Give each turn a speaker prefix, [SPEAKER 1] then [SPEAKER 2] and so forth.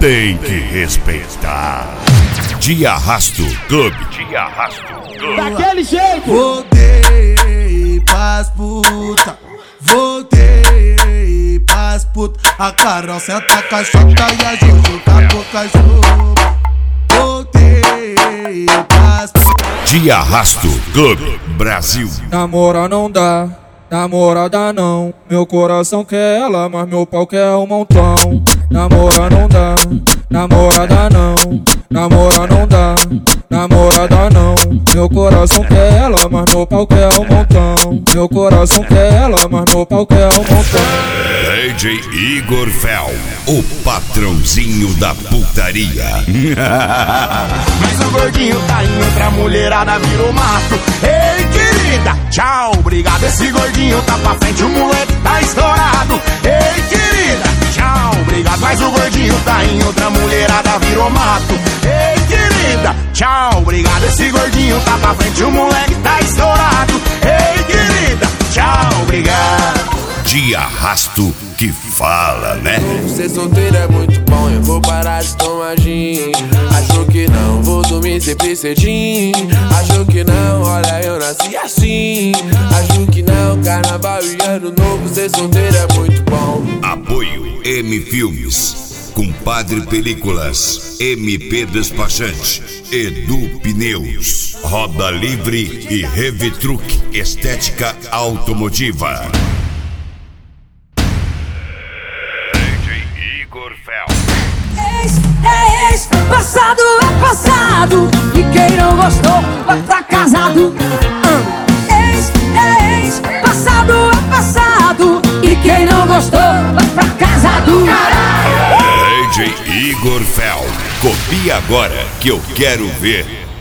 [SPEAKER 1] tem que respeitar. De Arrasto Clube.
[SPEAKER 2] Daquele jeito.
[SPEAKER 3] Voltei pras puta, voltei pras puta. A Carol senta a caixota e a Juju tá boca chuva. Voltei pras puta.
[SPEAKER 1] De Arrasto Clube Brasil.
[SPEAKER 4] Namora não dá, namorada não. Meu coração quer ela, mas meu pau quer um montão. Namora não dá, namorada não. Namora não dá, namorada não. Meu coração quer ela, mas meu pau quer um montão. Meu coração quer ela, mas meu pau quer um montão.
[SPEAKER 1] DJ Igor Fel, o patrãozinho da putaria.
[SPEAKER 5] Mas o gordinho tá indo pra mulherada, virou mato. Ei, querida, tchau, obrigado. Esse gordinho tá pra frente, o moleque tá estourado. Ei, querida, tchau, obrigado. Mas o gordinho tá em outra mulherada, virou mato. Ei, querida, tchau, obrigado. Esse gordinho tá pra frente, o moleque tá estourado. Ei, querida, tchau, obrigado.
[SPEAKER 1] De Arrasto que fala, né?
[SPEAKER 6] Ser solteiro é muito bom, eu vou parar de tomar gin. Acho que não, vou dormir sempre cedinho. Acho que não, olha eu nasci assim. Acho que não, carnaval e ano novo, ser solteiro é muito bom.
[SPEAKER 1] Apoio M Filmes, Compadre Películas, MP Despachante, Edu Pneus, Roda Livre e Revitruc Estética Automotiva.
[SPEAKER 7] Ex é ex, passado é passado. E quem não gostou vai pra casado. Ex é ex, passado é passado. E quem não gostou vai pra casado.
[SPEAKER 1] DJ Igor Fel, copia agora que eu quero ver.